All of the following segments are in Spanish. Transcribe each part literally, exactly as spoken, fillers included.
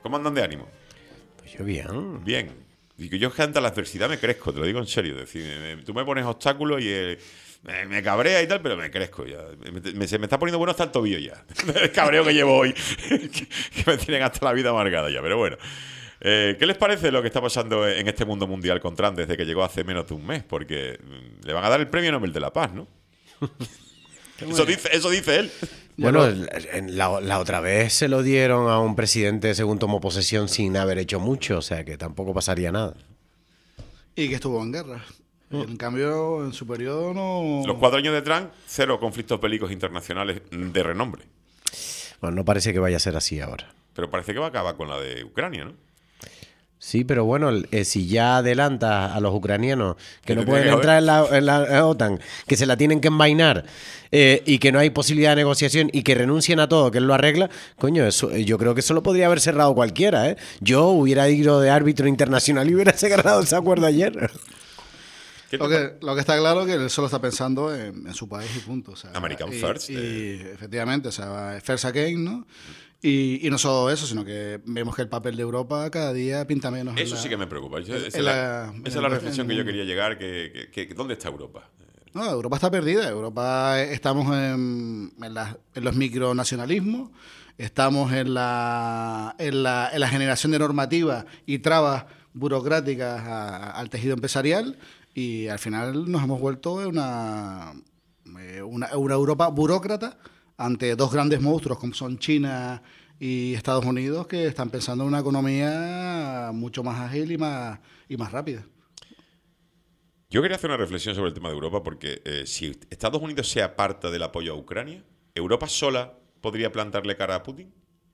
¿Cómo andan de ánimo? Pues yo bien. Bien. Digo, yo es que ante la adversidad me crezco, te lo digo en serio. Es decir, me, me, tú me pones obstáculos y eh, me, me cabrea y tal, pero me crezco ya. Me, me, se me está poniendo bueno hasta el tobillo ya. El cabreo que llevo hoy, que, que me tienen hasta la vida amargada ya. Pero bueno, eh, ¿qué les parece lo que está pasando en este mundo mundial con Trump desde que llegó hace menos de un mes? Porque le van a dar el premio Nobel de la Paz, ¿no? Eso dice, eso dice él. Bueno, la, la otra vez se lo dieron a un presidente según tomó posesión sin haber hecho mucho, o sea que tampoco pasaría nada. Y que estuvo en guerra. Mm. En cambio, en su periodo no... Los cuatro años de Trump, cero conflictos bélicos internacionales de renombre. Bueno, no parece que vaya a ser así ahora. Pero parece que va a acabar con la de Ucrania, ¿no? Sí, pero bueno, eh, si ya adelantas a los ucranianos que no pueden entrar en la, en la OTAN, que se la tienen que envainar eh, y que no hay posibilidad de negociación y que renuncien a todo, que él lo arregla, coño, eso, yo creo que eso lo podría haber cerrado cualquiera, ¿eh? Yo hubiera ido de árbitro internacional y hubiera cerrado ese acuerdo ayer. Lo que, lo que está claro es que él solo está pensando en, en su país y punto. O sea, American y, First. Y, eh. efectivamente, o sea, First Again, ¿no? Y, y no solo eso, sino que vemos que el papel de Europa cada día pinta menos. Eso la, sí que me preocupa. Esa, esa, en la, la, esa es la reflexión que yo quería llegar. Que, que, que, ¿Dónde está Europa? No, Europa está perdida. Europa estamos en, en, la, en los micronacionalismos, estamos en la, en, la, en la generación de normativas y trabas burocráticas a, al tejido empresarial y al final nos hemos vuelto una, una, una Europa burócrata ante dos grandes monstruos como son China y Estados Unidos, que están pensando en una economía mucho más ágil y más, y más rápida. Yo quería hacer una reflexión sobre el tema de Europa, porque eh, si Estados Unidos se aparta del apoyo a Ucrania, ¿Europa sola podría plantarle cara a Putin?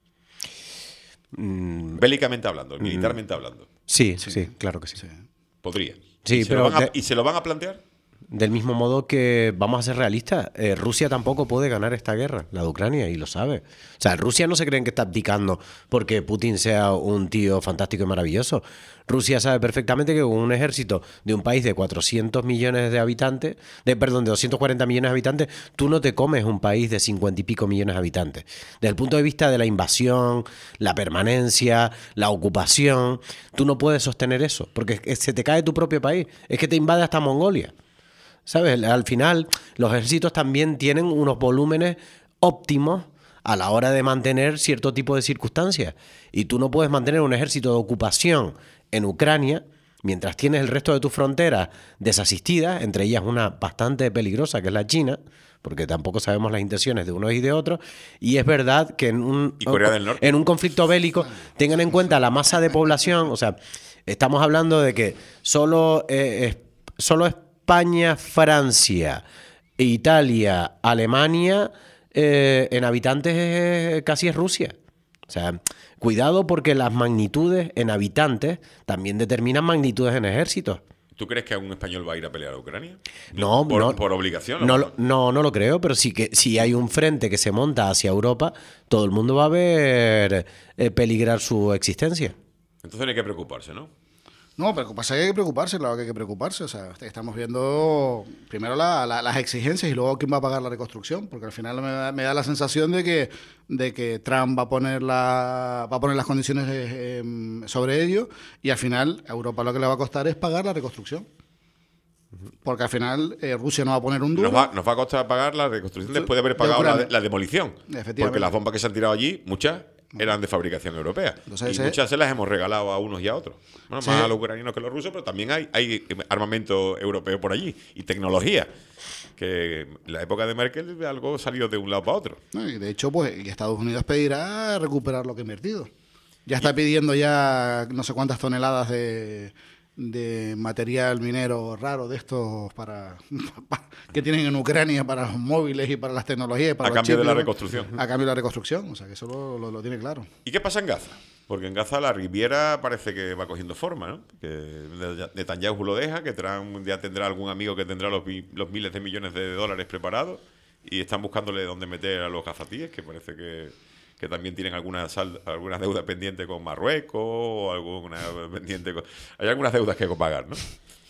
Mm. Bélicamente hablando, militarmente mm. hablando. Sí, sí, sí, claro que sí. sí. Podría. Sí, ¿Y, pero se a, de... ¿Y se lo van a plantear? Del mismo modo que, vamos a ser realistas, eh, Rusia tampoco puede ganar esta guerra, la de Ucrania, y lo sabe. O sea, Rusia no se creen que está abdicando porque Putin sea un tío fantástico y maravilloso. Rusia sabe perfectamente que con un ejército de un país de cuatrocientos millones de habitantes, de perdón, de doscientos cuarenta millones de habitantes, tú no te comes un país de cincuenta y pico millones de habitantes. Desde el punto de vista de la invasión, la permanencia, la ocupación, tú no puedes sostener eso, porque se te cae tu propio país. Es que te invade hasta Mongolia. ¿Sabes? Al final, los ejércitos también tienen unos volúmenes óptimos a la hora de mantener cierto tipo de circunstancias. Y tú no puedes mantener un ejército de ocupación en Ucrania mientras tienes el resto de tus fronteras desasistidas, entre ellas una bastante peligrosa, que es la China, porque tampoco sabemos las intenciones de unos y de otros. Y es verdad que en un, ¿Y Corea del Norte? en un conflicto bélico, tengan en cuenta la masa de población. O sea, estamos hablando de que solo, eh, es, solo es España, Francia, Italia, Alemania, eh, en habitantes eh, casi es Rusia. O sea, cuidado porque las magnitudes en habitantes también determinan magnitudes en ejércitos. ¿Tú crees que algún español va a ir a pelear a Ucrania? No, por, no, por obligación. No, no, no lo creo, pero sí que si hay un frente que se monta hacia Europa, todo el mundo va a ver eh, peligrar su existencia. Entonces no hay que preocuparse, ¿no? No, preocuparse hay que preocuparse, claro que hay que preocuparse. O sea, estamos viendo primero la, la, las exigencias y luego quién va a pagar la reconstrucción, porque al final me da, me da la sensación de que, de que Trump va a poner la, va a poner las condiciones eh, sobre ello y al final a Europa lo que le va a costar es pagar la reconstrucción. Porque al final eh, Rusia no va a poner un duro. Nos va, nos va a costar pagar la reconstrucción después de haber pagado de la, de, la demolición. Porque las bombas que se han tirado allí, muchas eran de fabricación europea. Entonces, y ese... muchas se las hemos regalado a unos y a otros. Bueno, sí. Más a los ucranianos que a los rusos, pero también hay, hay armamento europeo por allí y tecnología. Que en la época de Merkel algo salió de un lado para otro. No, y de hecho, pues Estados Unidos pedirá recuperar lo que ha invertido. Ya está y... pidiendo ya no sé cuántas toneladas de... de material minero raro de estos para, para que tienen en Ucrania para los móviles y para las tecnologías y para a los cambio chips, de la ¿no? reconstrucción a cambio de la reconstrucción, o sea que eso lo, lo, lo tiene claro. ¿Y qué pasa en Gaza? Porque en Gaza la Riviera parece que va cogiendo forma, ¿no? Que Netanyahu lo deja, que Trump ya tendrá algún amigo que tendrá los, los miles de millones de dólares preparados y están buscándole dónde meter a los gazatíes, que parece que que también tienen alguna sal, algunas deudas pendientes con Marruecos o alguna pendiente con... Hay algunas deudas que pagar, ¿no?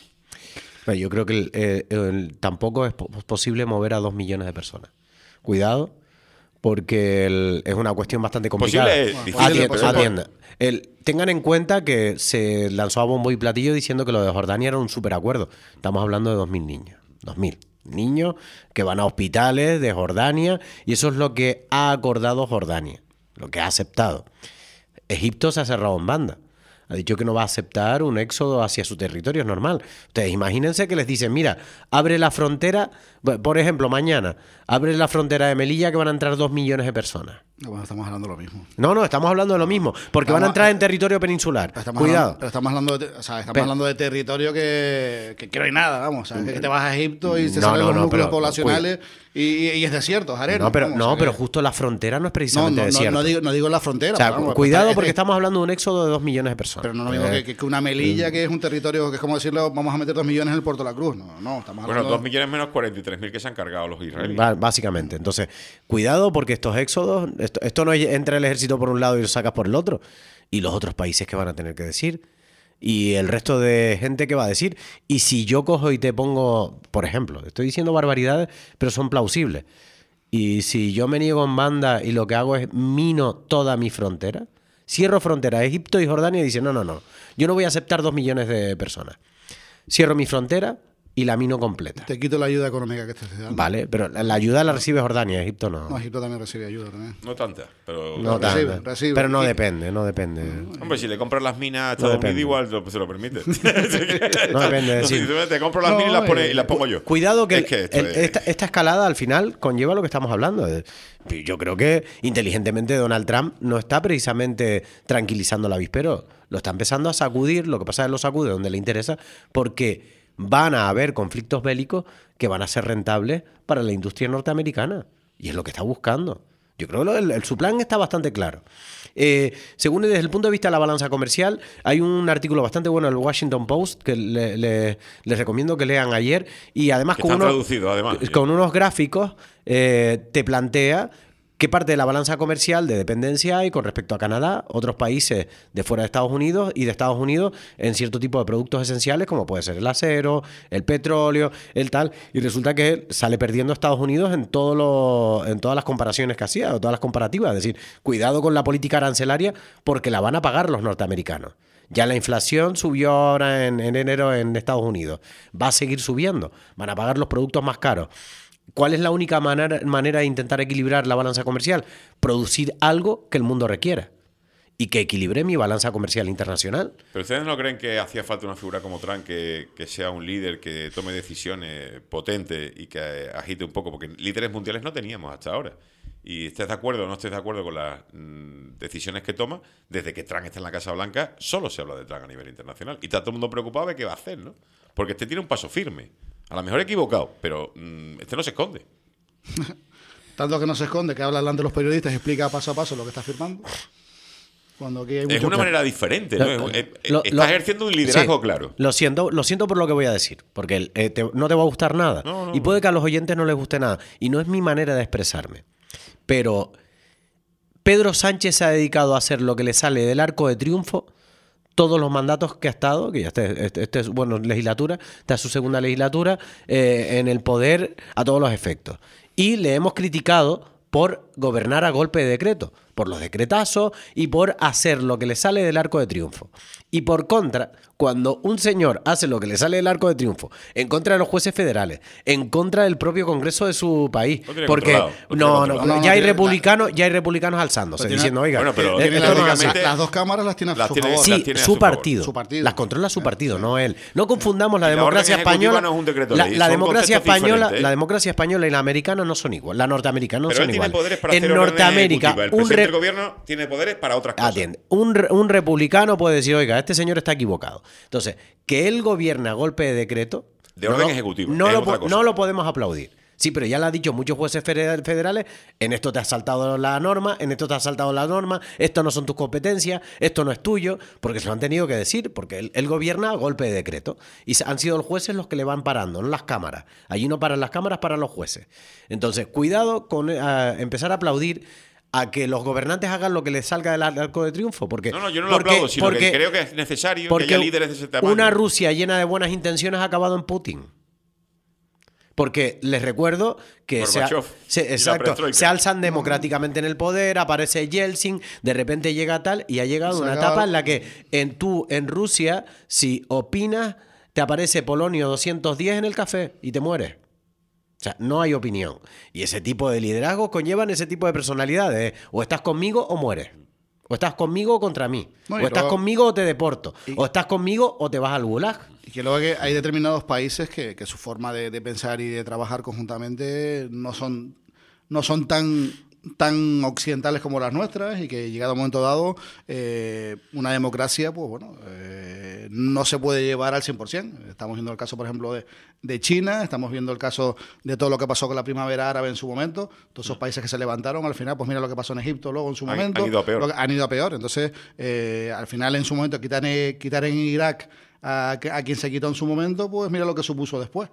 Bueno, yo creo que el, el, el, tampoco es posible mover a dos millones de personas. Cuidado, porque el- es una cuestión bastante complicada. Posible es difícil, Atienda, pero- atienda. El- tengan en cuenta que se lanzó a bombo y platillo diciendo que lo de Jordania era un superacuerdo. Estamos hablando de dos mil niños. dos mil niños que van a hospitales de Jordania y eso es lo que ha acordado Jordania, lo que ha aceptado. Egipto se ha cerrado en banda. Ha dicho que no va a aceptar un éxodo hacia su territorio, es normal. Ustedes imagínense que les dicen, mira, abre la frontera, por ejemplo, mañana, abre la frontera de Melilla que van a entrar dos millones de personas. Bueno, estamos hablando de lo mismo. No, no, estamos hablando de lo mismo, porque van a entrar en territorio peninsular. Pero estamos Cuidado. Hablando, pero estamos hablando de, o sea, estamos Pero- hablando de territorio que, que, que no hay nada, vamos. O sea, que te vas a Egipto y se No, salen no, los no, núcleos pero- poblacionales y, y- y es desierto, es arena. No, pero, vamos, no, o sea, pero que- justo la frontera no es no, precisamente no, no, desierto. no digo, no digo la frontera. O sea, pero vamos, cuidado es- porque es- estamos hablando de un éxodo de dos millones de personas. Pero no, no digo Eh, que, que una Melilla, que es un territorio que es como decirle, vamos a meter dos millones en el Puerto de la Cruz. No, no, estamos Bueno, hablando... dos millones menos cuarenta y tres mil que se han cargado los israelíes. Ba- Básicamente. Entonces, cuidado porque estos éxodos, esto, esto no es entra el ejército por un lado y lo sacas por el otro. Y los otros países que van a tener que decir. Y el resto de gente que va a decir. Y si yo cojo y te pongo, por ejemplo, estoy diciendo barbaridades, pero son plausibles. Y si yo me niego en banda y lo que hago es mino toda mi frontera, cierro frontera a Egipto y Jordania y dicen, no, no, no, yo no voy a aceptar dos millones de personas. Cierro mi frontera y la mino completa. Te quito la ayuda económica que estás dando. Vale, pero la la ayuda la recibe Jordania, Egipto no. No, Egipto también recibe ayuda también. No tanta, pero... No recibe, tanto. recibe. Pero no Y- depende, no depende. Hombre, si le compras las minas a No Estados depende. Unidos, igual lo- se lo permite. No depende, No, sí. si tú te compro las No, minas y las, pone- eh, y las pongo yo. Cuidado que, Es que esto el- es- esta, esta escalada al final conlleva lo que estamos hablando. Eh, Yo creo que inteligentemente Donald Trump no está precisamente tranquilizando el avispero, lo está empezando a sacudir, lo que pasa es que lo sacude donde le interesa, porque van a haber conflictos bélicos que van a ser rentables para la industria norteamericana. Y es lo que está buscando. Yo creo que lo- el, el- su plan está bastante claro. Eh, según desde el punto de vista de la balanza comercial, hay un artículo bastante bueno en el Washington Post que le- le- les recomiendo que lean ayer. Y además Que con están unos, traducidos, además. con unos gráficos eh, te plantea qué parte de la balanza comercial de dependencia hay con respecto a Canadá, otros países de fuera de Estados Unidos y de Estados Unidos en cierto tipo de productos esenciales como puede ser el acero, el petróleo, el tal. Y resulta que sale perdiendo Estados Unidos en, todo lo, en todas las comparaciones que hacía, o todas las comparativas. Es decir, cuidado con la política arancelaria porque la van a pagar los norteamericanos. Ya la inflación subió ahora en, en enero en Estados Unidos. Va a seguir subiendo. Van a pagar los productos más caros. ¿Cuál es la única manera, manera de intentar equilibrar la balanza comercial? Producir algo que el mundo requiera y que equilibre mi balanza comercial internacional. Pero ustedes no creen que hacía falta una figura como Trump que, que sea un líder que tome decisiones potentes y que eh, agite un poco, porque líderes mundiales no teníamos hasta ahora. Y estés de acuerdo o no estés de acuerdo con las mm, decisiones que toma, desde que Trump está en la Casa Blanca, solo se habla de Trump a nivel internacional. Y está todo el mundo preocupado de qué va a hacer, ¿no? Porque este tiene un paso firme. A lo mejor equivocado, pero mm, este no se esconde. Tanto que no se esconde, que habla delante de los periodistas y explica paso a paso lo que está firmando. Cuando aquí hay Es mucho una que- manera diferente, ¿no? Lo- Es- es- lo- está lo- ejerciendo un liderazgo Sí, claro. Lo siento, lo siento por lo que voy a decir, porque eh, te- no te va a gustar nada. No, no, y puede que a los oyentes no les guste nada. Y no es mi manera de expresarme. Pero Pedro Sánchez se ha dedicado a hacer lo que le sale del arco de triunfo todos los mandatos que ha estado, que ya este, este, este es, bueno, legislatura, esta es su segunda legislatura, eh, en el poder a todos los efectos. Y le hemos criticado por gobernar a golpe de decreto, por los decretazos y por hacer lo que le sale del arco de triunfo. Y por contra, cuando un señor hace lo que le sale del arco de triunfo, en contra de los jueces federales, en contra del propio Congreso de su país, Lo tiene porque controlado, lo tiene no, no, controlado. No, no, ya hay tiene- republicanos, ya hay republicanos alzándose, Pero tiene- diciendo, oiga, Bueno, pero eh, tiene esto no es así. lógicamente- Las dos cámaras las tiene a Las su tiene- favor. las Sí, tiene a su su favor. partido. Su partido. Las controla su partido, no él. No confundamos la Y la democracia orden ejecutiva española. no es un decreto la, ley, la son democracia conceptos española, diferentes, ¿eh? la democracia española y la americana no son igual. La norteamericana no Pero son él tiene igual. poderes para En hacer órdenes Norteamérica, ejecutivas. El un presidente re- del gobierno tiene poderes para otras cosas. Atiende. Un, re- un republicano puede decir, oiga, este señor está equivocado. Entonces, que él gobierne a golpe de decreto. De no orden lo- ejecutivo, No es lo, otra po- cosa. no lo podemos aplaudir. Sí, pero ya lo han dicho muchos jueces federal- federales, en esto te has saltado la norma, en esto te has saltado la norma, esto no son tus competencias, esto no es tuyo, porque se lo han tenido que decir, porque él, él gobierna a golpe de decreto. Y se- han sido los jueces los que le van parando, no las cámaras. Allí no paran las cámaras, paran los jueces. Entonces, cuidado con eh, empezar a aplaudir a que los gobernantes hagan lo que les salga del arco de triunfo. Porque, No, no, yo no lo porque- aplaudo, sino porque- que creo que es necesario que porque haya líderes de ese tamaño. una Rusia llena de buenas intenciones ha acabado en Putin. Porque les recuerdo que se, Gorbachev se- y la exacto, perestroika. se alzan democráticamente en el poder, aparece Yeltsin, de repente llega tal y ha llegado Se una acaba- etapa en la que en tú, en Rusia, si opinas, te aparece Polonio doscientos diez en el café y te mueres. O sea, no hay opinión. Y ese tipo de liderazgos conllevan ese tipo de personalidades. ¿eh? O estás conmigo o mueres. O estás conmigo o contra mí. No, y o estás luego- conmigo o te deporto. y- O estás conmigo o te vas al gulag. Y que luego que hay determinados países que, que su forma de, de pensar y de trabajar conjuntamente no son, no son tan, tan occidentales como las nuestras y que llegado a un momento dado eh, una democracia pues bueno eh, no se puede llevar al cien por ciento. Estamos viendo el caso, por ejemplo, de, de China, estamos viendo el caso de todo lo que pasó con la primavera árabe en su momento, todos esos países que se levantaron, al final pues mira lo que pasó en Egipto luego en su Han- momento. han ido a peor. Lo que- han ido a peor. Entonces, eh, al final en su momento quitar, eh, quitar en Irak a, a quien se quitó en su momento, pues mira lo que supuso después.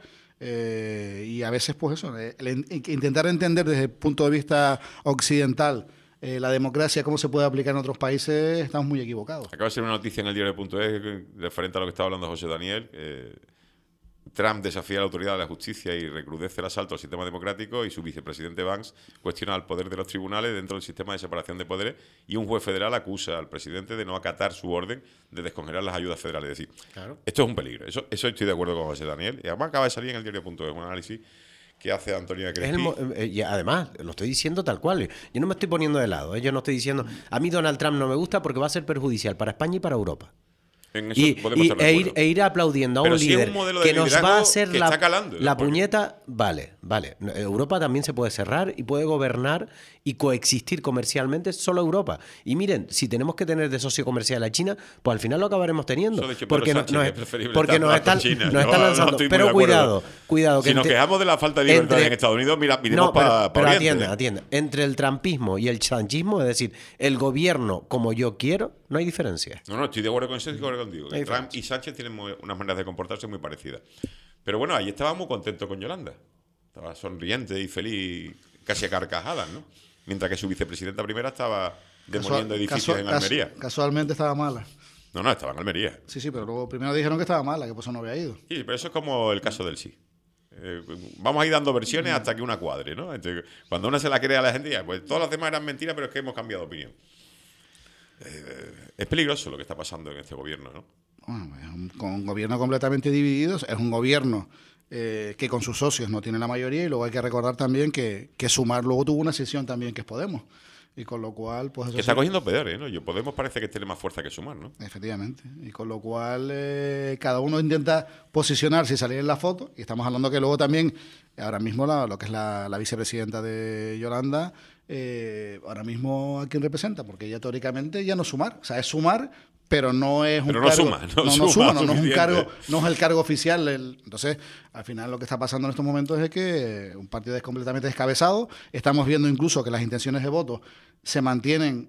Eh, y a veces, pues eso, eh, el in- intentar entender desde el punto de vista occidental eh, la democracia, cómo se puede aplicar en otros países, estamos muy equivocados. Acaba de ser una noticia en el diario.es referente a lo que estaba hablando José Daniel. Eh, Trump desafía a la autoridad de la justicia y recrudece el asalto al sistema democrático, y su vicepresidente Vance cuestiona el poder de los tribunales dentro del sistema de separación de poderes, y un juez federal acusa al presidente de no acatar su orden de descongelar las ayudas federales. Es decir, Claro. esto es un peligro. Eso, eso estoy de acuerdo con José Daniel. Y además acaba de salir en el diario.es un análisis que hace Antonio Es el Crespi. mo- eh, y además, lo estoy diciendo tal cual. Yo no me estoy poniendo de lado. ¿eh? Yo no estoy diciendo, a mí Donald Trump no me gusta porque va a ser perjudicial para España y para Europa. En eso Y, podemos y- estar de e, ir, acuerdo. e ir aplaudiendo a Pero un si es un líder modelo de que nos va a liderazgo hacer que la, está calando, la porque- puñeta, vale, vale. No, Europa también se puede cerrar y puede gobernar y coexistir comercialmente solo Europa. Y miren, si tenemos que tener de socio comercial a China, pues al final lo acabaremos teniendo. Eso de que Pedro porque no- Sánchez, nos, que es preferible porque estar nos con están, China. nos Yo están no lanzando. estoy muy Pero de acuerdo. cuidado, cuidado. que Si nos entre- quejamos de la falta de libertad entre- en Estados Unidos, mira, miremos No, pero, para pero Oriente. atienda, atienda. Entre el trumpismo y el sanchismo, es decir, el gobierno como yo quiero, no hay diferencia. No, no, estoy de acuerdo con eso, estoy de acuerdo contigo. Hay Trump diferencia. y Sánchez tienen muy- unas maneras de comportarse muy parecidas. Pero bueno, ahí estaba muy contento con Yolanda. Estaba sonriente y feliz, casi a carcajadas, ¿no? Mientras que su vicepresidenta primera estaba demoliendo Casual- edificios casual- en Almería. casu- casualmente estaba mala. No, no, estaba en Almería. Sí, sí, pero luego primero dijeron que estaba mala, que por eso no había ido. Sí, pero eso es como el caso del sí. Eh, vamos a ir dando versiones hasta que una cuadre, ¿no? Entonces, cuando una se la cree a la gente, ya, pues todas las demás eran mentiras, pero es que hemos cambiado de opinión. Eh, es peligroso lo que está pasando en este gobierno, ¿no? Bueno, es un, con un gobierno completamente dividido, es un gobierno eh, que con sus socios no tiene la mayoría, y luego hay que recordar también que, que Sumar luego tuvo una sesión también que es Podemos, y con lo cual, pues eso Que está sí, cogiendo poder, ¿no? Yo Podemos parece que tiene más fuerza que Sumar, ¿no? efectivamente, y con lo cual eh, cada uno intenta posicionarse y salir en la foto, y estamos hablando que luego también, ahora mismo la- lo que es la, la vicepresidenta de Yolanda, eh, ahora mismo a quién representa, porque ella teóricamente ya no es Sumar, o sea, es Sumar, pero no es un Pero no cargo, suma, no no, suma suma, no, no es un suficiente. cargo, no es el cargo oficial. el- entonces, al final lo que está pasando en estos momentos es que un partido es completamente descabezado. Estamos viendo incluso que las intenciones de voto se mantienen.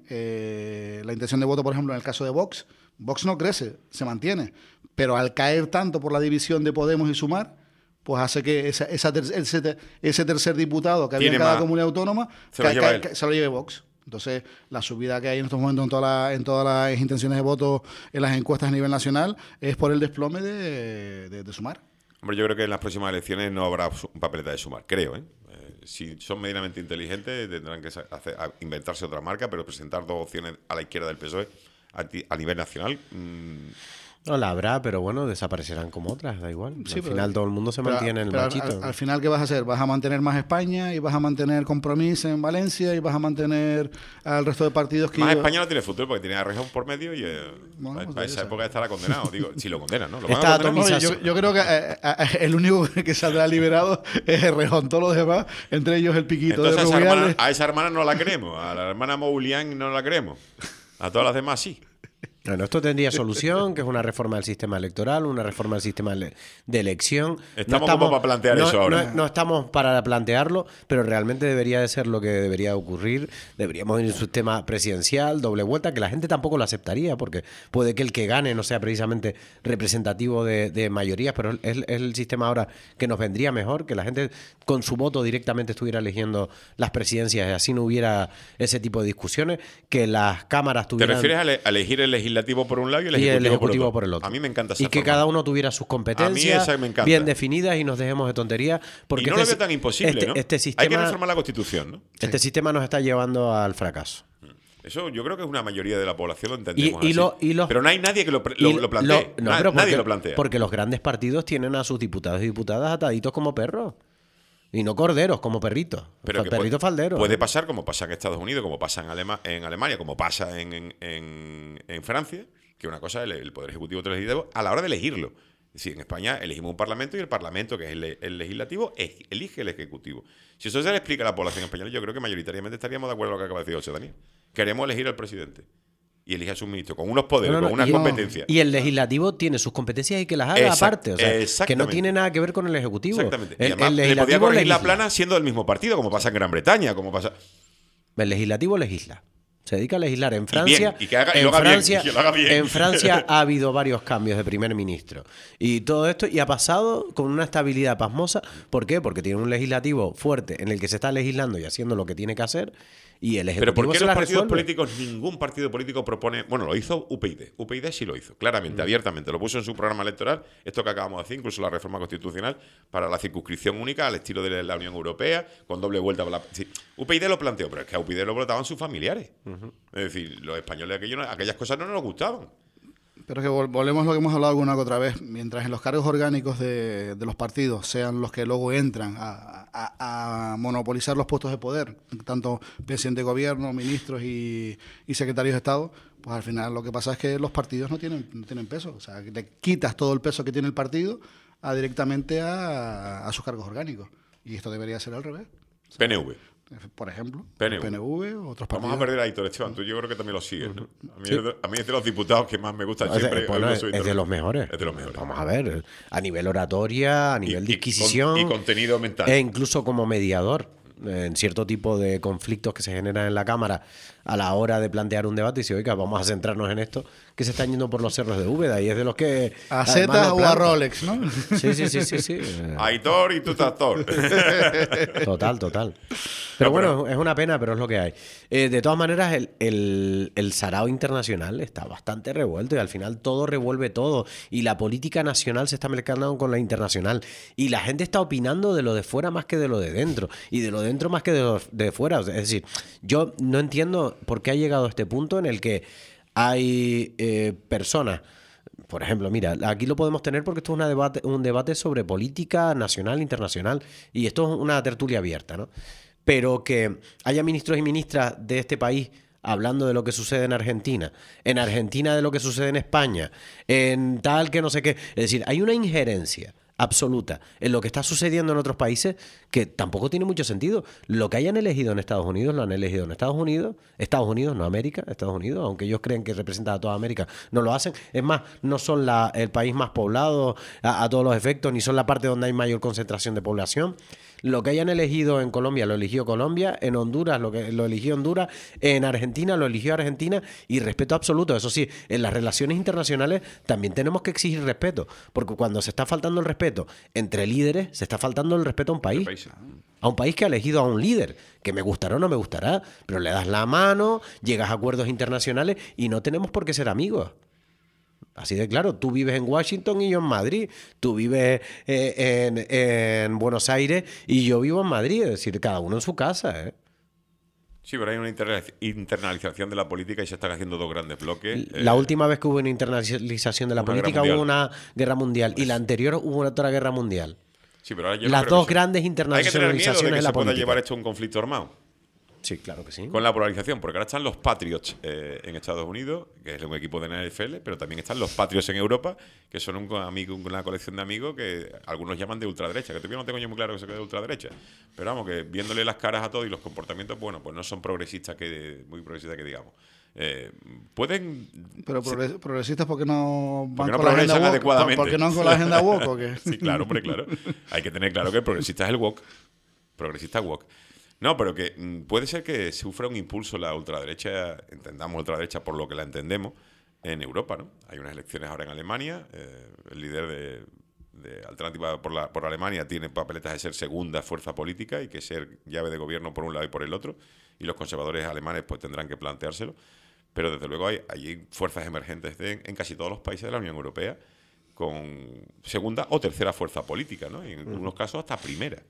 Eh, la intención de voto, por ejemplo, en el caso de Vox, Vox no crece, se mantiene. Pero al caer tanto por la división de Podemos y Sumar, pues hace que esa, esa ter- ese, ter- ese tercer diputado que había en Tiene cada más. comunidad autónoma Se lo ca- lleva ca- él. ca- se lo lleve Vox. Entonces, la subida que hay en estos momentos en, toda la- en todas las intenciones de voto en las encuestas a nivel nacional es por el desplome de, de- de Sumar. Hombre, yo creo que en las próximas elecciones no habrá su- papeleta de Sumar, creo, ¿eh? Eh, si son medianamente inteligentes, tendrán que sa- hacer- a- inventarse otra marca, pero presentar dos opciones a la izquierda del P S O E a, ti- a nivel nacional. mm, No la habrá, pero bueno, desaparecerán como otras, da igual. Sí, al pero- final todo el mundo se Pero- mantiene en el pero al- machito. Al, al final, ¿qué vas a hacer? Vas a mantener más España y vas a mantener Compromís en Valencia y vas a mantener al resto de partidos que... Más yo- España no tiene futuro porque tiene a Rejón por medio y eh, Bueno, para, pues para ya esa sabes. época estará condenado. Digo, si lo condenan, ¿no? Lo van a Está condenar. No, atomización. yo, yo creo que eh, eh, el único que saldrá liberado es el Rejón. Todos los demás, entre ellos el Piquito Entonces a de esa, Rubiales. hermana, a esa hermana no la queremos, a la hermana Moulian no la queremos, a todas las demás sí. Bueno, esto tendría solución, que es una reforma del sistema electoral, una reforma del sistema le- de elección. Estamos como para plantear no- eso ahora. No, no estamos para plantearlo, pero realmente debería de ser lo que debería ocurrir. Deberíamos ir en un sistema presidencial, doble vuelta, que la gente tampoco lo aceptaría, porque puede que el que gane no sea precisamente representativo de, de mayorías, pero es, es el sistema ahora que nos vendría mejor, que la gente con su voto directamente estuviera eligiendo las presidencias y así no hubiera ese tipo de discusiones, que las cámaras ¿Te tuvieran... refieres a, le- a elegir el legislador legislativo por un lado y el y ejecutivo, el ejecutivo por, por otro. el otro. A mí me encanta esa Y que forma. cada uno tuviera sus competencias esa me encanta. bien definidas y nos dejemos de tonterías. Porque Y no lo este veo tan imposible, este, ¿no? este Hay que sistema, reformar la Constitución, ¿no? este sistema nos está llevando al fracaso. Eso yo creo que es una mayoría de la población lo Y, entendemos y así. lo- y los- Pero no hay nadie que lo, pre- lo, y lo plantee. no, Na- pero nadie porque- lo plantea. Porque los grandes partidos tienen a sus diputados y diputadas ataditos como perros. Y no corderos, como perritos. Pero Fa- que perritos puede, falderos. puede pasar como pasa en Estados Unidos, como pasa en, Alema- en Alemania, como pasa en, en, en- en Francia, que una cosa es el, el Poder Ejecutivo y otro legislativo a la hora de elegirlo. Es decir, en España elegimos un Parlamento y el Parlamento, que es el, el legislativo, es- elige el Ejecutivo. Si eso se le explica a la población española, yo creo que mayoritariamente estaríamos de acuerdo con lo que acaba de decir José Daniel. Queremos elegir al presidente. Y elige a sus ministros con unos poderes, No, no, con unas y- competencias. Y el legislativo tiene sus competencias y que las haga Exact- aparte. O sea, que no exactamente. tiene nada que ver con el ejecutivo. Exactamente. Y El, además el le podía legislativo corregir la legisla. plana siendo del mismo partido, como pasa en Gran Bretaña, como pasa... El legislativo legisla. Se dedica a legislar. En Francia, bien, y que haga- y en lo haga bien, Francia, y que lo haga bien. en Francia ha habido varios cambios de primer ministro. Y todo esto, y ha pasado con una estabilidad pasmosa. ¿Por qué? Porque tiene un legislativo fuerte en el que se está legislando y haciendo lo que tiene que hacer. Y el ejecutivo Pero ¿por qué se los la partidos resuelve. políticos, ningún partido político propone... Bueno, lo hizo U P y D. U P y D sí lo hizo, claramente, abiertamente. Lo puso en su programa electoral, esto que acabamos de hacer, incluso la reforma constitucional, para la circunscripción única al estilo de la Unión Europea, con doble vuelta. Para la... sí. U P y D lo planteó, pero es que a U P y D lo votaban sus familiares. Es decir, los españoles aquello no- aquellas cosas no nos gustaban. Pero que vol- volvemos a lo que hemos hablado alguna que otra vez. Mientras en los cargos orgánicos de, de los partidos sean los que luego entran a, a- a monopolizar los puestos de poder, tanto presidente de gobierno, ministros y, y secretarios de Estado, pues al final lo que pasa es que los partidos no tienen, no tienen peso. O sea, que le quitas todo el peso que tiene el partido a, directamente a, a sus cargos orgánicos. Y esto debería ser al revés. P N V. Por ejemplo, P N V. P N V o otros partidos. Vamos a perder a Héctor Esteban. Tú yo creo que también lo sigues, ¿no? A mí, es de- a mí es de los diputados que más me gustan Es de- siempre. bueno, Hoy lo es, soy es de Héctor. los mejores. Es de los mejores. Vamos a ver, a nivel oratoria, a nivel Y- de y con- inquisición. y contenido mental. E incluso como mediador eh, en cierto tipo de conflictos que se generan en la Cámara a la hora de plantear un debate y si, oiga, vamos a centrarnos en esto, que se están yendo por los cerros de Úbeda y es de los que... A además Z lo o a plantan. Rolex, ¿no? Sí, sí, sí, sí, sí. Eh, Aitor y tú estás Thor. Total, total. Pero No, pero- bueno, es una pena, pero es lo que hay. Eh, de todas maneras, el, el, el sarao internacional está bastante revuelto y al final todo revuelve todo. Y la política nacional se está mezclando con la internacional. Y la gente está opinando de lo de fuera más que de lo de dentro. Y de lo de dentro más que de lo de fuera. Es decir, yo no entiendo por qué ha llegado a este punto en el que hay eh, personas... Por ejemplo, mira, aquí lo podemos tener porque esto es una debate, un debate sobre política nacional e internacional y esto es una tertulia abierta, ¿no? Pero que haya ministros y ministras de este país hablando de lo que sucede en Argentina, en Argentina de lo que sucede en España, en tal que no sé qué. Es decir, hay una injerencia absoluta en lo que está sucediendo en otros países que tampoco tiene mucho sentido. Lo que hayan elegido en Estados Unidos, lo han elegido en Estados Unidos, Estados Unidos, no América, Estados Unidos, aunque ellos creen que representa a toda América, no lo hacen. Es más, no son la, el país más poblado a, a todos los efectos, ni son la parte donde hay mayor concentración de población. Lo que hayan elegido en Colombia lo eligió Colombia, en Honduras lo que lo eligió Honduras, en Argentina lo eligió Argentina y respeto absoluto. Eso sí, en las relaciones internacionales también tenemos que exigir respeto, porque cuando se está faltando el respeto entre líderes, se está faltando el respeto a un país. país. A un país que ha elegido a un líder, que me gustará o no me gustará, pero le das la mano, llegas a acuerdos internacionales y no tenemos por qué ser amigos. Así de claro, tú vives en Washington y yo en Madrid, tú vives eh, en, en Buenos Aires y yo vivo en Madrid, es decir, cada uno en su casa. ¿eh? Sí, pero hay una interna- internalización de la política y se están haciendo dos grandes bloques. La Eh, última vez que hubo una internalización de la una política guerra hubo mundial. una guerra mundial y la anterior hubo otra guerra mundial. sí, pero ahora yo no Las creo dos que se- grandes Hay que tener miedo de internacionalizaciones que de la se pueda política. llevar esto a un conflicto armado. Sí, claro que sí. Con la polarización, porque ahora están los Patriots eh, en Estados Unidos, que es un equipo de N F L, pero también están los Patriots en Europa, que son un amigo, una colección de amigos que algunos llaman de ultraderecha, que todavía no tengo yo muy claro que se quede de ultraderecha. Pero vamos, que viéndole las caras a todos y los comportamientos, bueno, pues no son progresistas, que muy progresistas que digamos. Eh, pueden... Pero progres- progresistas, ¿por qué no van Porque no con la agenda progresan woke? adecuadamente. ¿Por qué no van con la agenda woke o qué? Sí, claro, hombre, claro. Hay que tener claro que el progresista es el woke. Progresista woke. No, pero que mm, puede ser que sufra un impulso la ultraderecha, entendamos ultraderecha por lo que la entendemos, en Europa, ¿no? Hay unas elecciones ahora en Alemania, eh, el líder de, de Alternativa por, la, por Alemania tiene papeletas de ser segunda fuerza política y que ser llave de gobierno por un lado y por el otro, y los conservadores alemanes pues tendrán que planteárselo. pero desde luego hay, hay fuerzas emergentes de, en casi todos los países de la Unión Europea con segunda o tercera fuerza política, ¿no? Y en algunos casos hasta primera.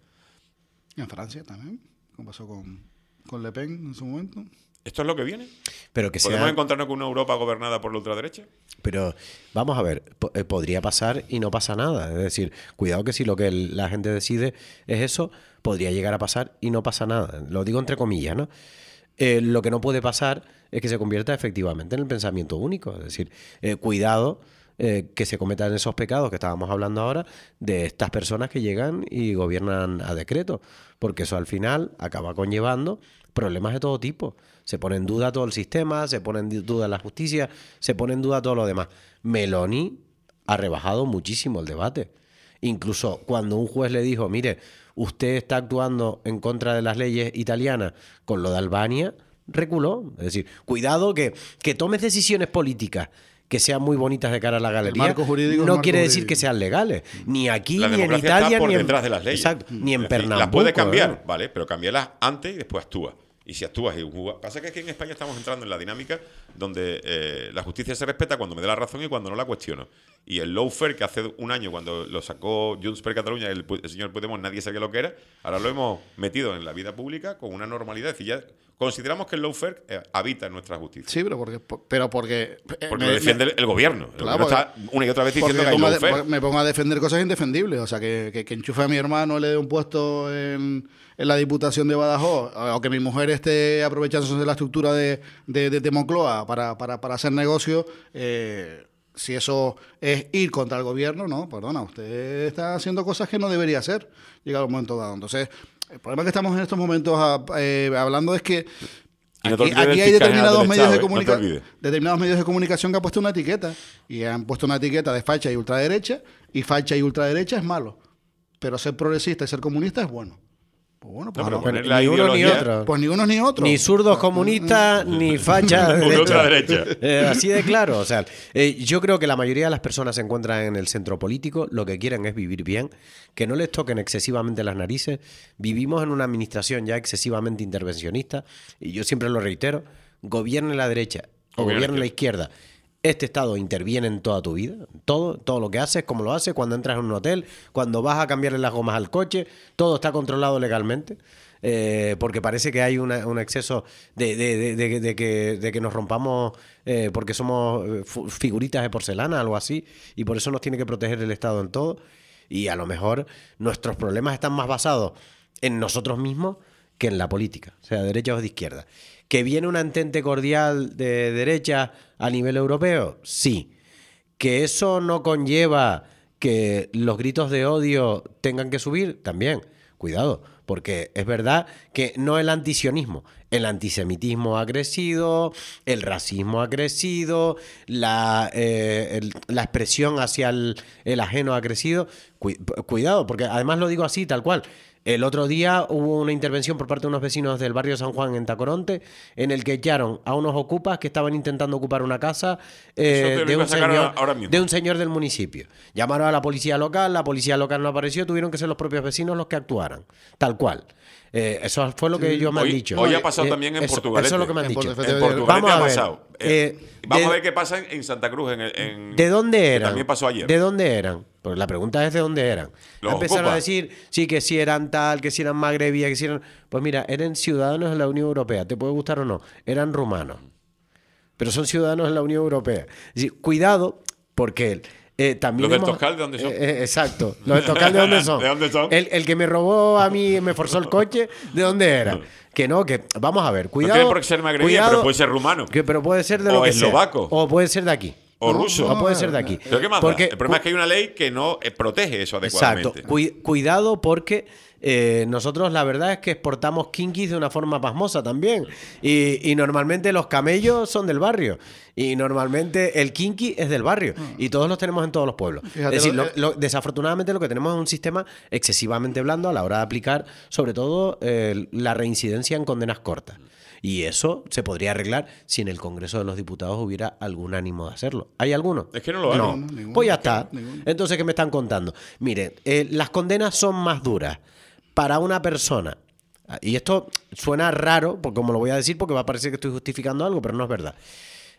Y en Francia también, como pasó con, con Le Pen en su momento. ¿Esto es lo que viene? Pero que ¿Podemos sea, encontrarnos con una Europa gobernada por la ultraderecha? pero vamos a ver, po- eh, podría pasar y no pasa nada. Es decir, cuidado que si lo que el- la gente decide es eso, podría llegar a pasar y no pasa nada. Lo digo entre comillas, ¿no? Eh, lo que no puede pasar es que se convierta efectivamente en el pensamiento único. Es decir, eh, cuidado eh, que se cometan esos pecados que estábamos hablando ahora de estas personas que llegan y gobiernan a decreto, porque eso al final acaba conllevando problemas de todo tipo. Se pone en duda todo el sistema, se pone en duda la justicia, se pone en duda todo lo demás. Meloni ha rebajado muchísimo el debate. Incluso cuando un juez le dijo, mire, usted está actuando en contra de las leyes italianas con lo de Albania, reculó. Es decir, cuidado que, que tomes decisiones políticas que sean muy bonitas de cara a la galería, marco jurídico es no marco quiere decir jurídico. que sean legales. Ni aquí, La ni en democracia Italia, está por ni en, detrás de las leyes. Exacto, ni en Es decir, Pernambuco. las puede cambiar, ¿eh? ¿vale? Pero cambiarlas antes y después actúa. Y si actúas y jugas... Pasa que aquí en España estamos entrando en la dinámica donde eh, la justicia se respeta cuando me dé la razón y cuando no la cuestiono. Y el lawfare, que hace un año cuando lo sacó Junts per Catalunya, el, el señor Puigdemont, nadie sabía lo que era, ahora lo hemos metido en la vida pública con una normalidad. Es decir, ya consideramos que el lawfare eh, habita en nuestra justicia. Sí, pero porque... Pero porque, eh, Porque me- lo defiende el, el gobierno. El Claro, gobierno está una y otra vez porque diciendo que hay pongo a de- lawfare. porque me pongo a defender cosas indefendibles. O sea, que, que, que enchufe a mi hermano, le dé un puesto en, en la Diputación de Badajoz, o que mi mujer esté aprovechándose de la estructura de, de, de, de Moncloa para, para, para hacer negocio. Eh, si eso es ir contra el gobierno, no, perdona, usted está haciendo cosas que no debería hacer, llega un momento dado. Entonces, el problema que estamos en estos momentos ah, eh, hablando es que Y no te aquí, olvides aquí del hay fiscal general determinados del medios, Estado, de ¿eh? No te comunica- olvides. determinados medios de comunicación que han puesto una etiqueta y han puesto una etiqueta de facha y ultraderecha, y facha y ultraderecha es malo, pero ser progresista y ser comunista es bueno. Pues bueno, pues, No, pero no, poner la ni uno ni ideología- otro. pues ni uno ni otro. Ni zurdos comunistas, ni fachas de Una derecha. ultraderecha. Eh, así de claro. O sea, eh, yo creo que la mayoría de las personas se encuentran en el centro político, lo que quieren es vivir bien, que no les toquen excesivamente las narices. Vivimos en una administración ya excesivamente intervencionista, y yo siempre lo reitero, gobierne la derecha o Gobierne gobierne la la izquierda. Este Estado interviene en toda tu vida, todo, todo lo que haces, cómo lo haces, cuando entras en un hotel, cuando vas a cambiarle las gomas al coche, todo está controlado legalmente. Eh, porque parece que hay una- un exceso de, de- de- de- de que, de que nos rompamos eh, porque somos eh, fu- figuritas de porcelana, algo así, y por eso nos tiene que proteger el Estado en todo. Y a lo mejor nuestros problemas están más basados en nosotros mismos que en la política, o sea, derecha o de izquierda. ¿Que viene una entente cordial de derecha a nivel europeo? Sí. ¿Que eso no conlleva que los gritos de odio tengan que subir? También. Cuidado, porque es verdad que no el antisionismo, el antisemitismo ha crecido, el racismo ha crecido, la, eh, el- la expresión hacia el, el ajeno ha crecido. Cu- cuidado, porque además lo digo así, tal cual. El otro día hubo una intervención por parte de unos vecinos del barrio San Juan en Tacoronte, en el que echaron a unos ocupas que estaban intentando ocupar una casa eh, Eso te lo de, iba un a sacar señor, ahora mismo. de un señor del municipio. Llamaron a la policía local, la policía local no apareció, tuvieron que ser los propios vecinos los que actuaran. Tal cual. Eh, eso fue lo que yo me han Hoy- dicho. hoy ha pasado Eh, también en eso, Portugalete. Eso es lo que me han En dicho. Portugalete. En Portugalete Vamos ha a ver, pasado. eh, Eh, vamos de- a ver qué pasa en, en Santa Cruz. En, el- en- ¿De dónde que eran? también pasó ayer. ¿De dónde eran? Pues la pregunta es de dónde eran. Los Empezaron ocupas. a decir, sí, que si eran tal, que si eran magrebíes, que si eran... Pues mira, eran ciudadanos de la Unión Europea, te puede gustar o no, eran rumanos. Pero son ciudadanos de la Unión Europea. Es decir, cuidado, porque eh, también... ¿Los del hemos- Toscal de dónde son? Eh, eh, exacto. ¿Los del Toscal de dónde son? ¿De dónde son? El, el que me robó a mí, me forzó el coche, ¿de dónde era? Que no, que... Vamos a ver, cuidado... tiene por qué ser magrebí, cuidado, pero puede ser rumano. que- pero puede ser de O lo que sea. eslovaco. O puede ser de aquí. O ruso. O puede ser de aquí. ¿Pero qué más da? Porque- El problema es que hay una ley que no eh, protege eso Exacto. adecuadamente. Cui- cuidado porque eh, nosotros la verdad es que exportamos kinkis de una forma pasmosa también. Y, y normalmente los camellos son del barrio. Y normalmente el kinky es del barrio. Y todos los tenemos en todos los pueblos. Fíjate, es decir, lo- lo- lo- desafortunadamente lo que tenemos es un sistema excesivamente blando a la hora de aplicar, sobre todo, eh, la reincidencia en condenas cortas. Y eso se podría arreglar si en el Congreso de los Diputados hubiera algún ánimo de hacerlo. ¿Hay alguno? Es que no lo hay. No. Ninguno, ninguno. Pues ya está. Ninguno. Entonces, ¿qué me están contando? Miren, eh, las condenas son más duras para una persona. Y esto suena raro, porque como lo voy a decir, porque va a parecer que estoy justificando algo, pero no es verdad.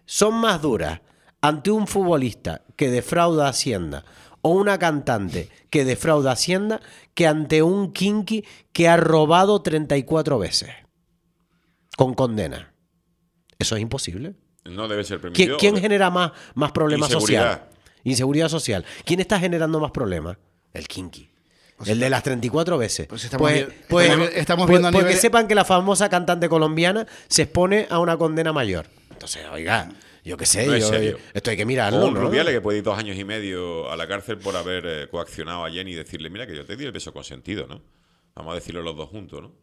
son más duras ante un futbolista que defrauda a Hacienda o una cantante que defrauda a Hacienda que ante un kinky que ha robado treinta y cuatro veces con condena. Eso es imposible. No debe ser ¿Quién, permitido. quién genera más, más problemas Inseguridad. sociales? Inseguridad social. ¿Quién está generando más problemas? El kinky. Pues el de las treinta y cuatro veces. Pues estamos Pues- vi- pues- estamos vi- estamos pues- viendo a porque nivel- sepan que la famosa cantante colombiana se expone a una condena mayor. Entonces, oiga, yo qué sé, No es yo- serio. esto hay que O mirarlo, un ¿no? Rubiales que puede ir dos años y medio a la cárcel por haber eh, coaccionado a Jenny y decirle, mira que yo te di el beso consentido, ¿no? Vamos a decirlo los dos juntos, ¿no?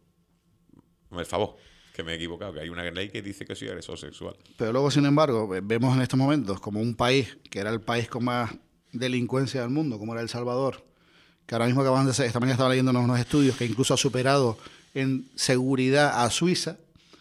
Por favor, que me he equivocado, que hay una ley que dice que soy agresor sexual. Pero luego, sin embargo, ve- vemos en estos momentos como un país que era el país con más delincuencia del mundo, como era El Salvador, que ahora mismo acaban de ser, esta mañana estaba leyendo unos, unos estudios que incluso ha superado en seguridad a Suiza,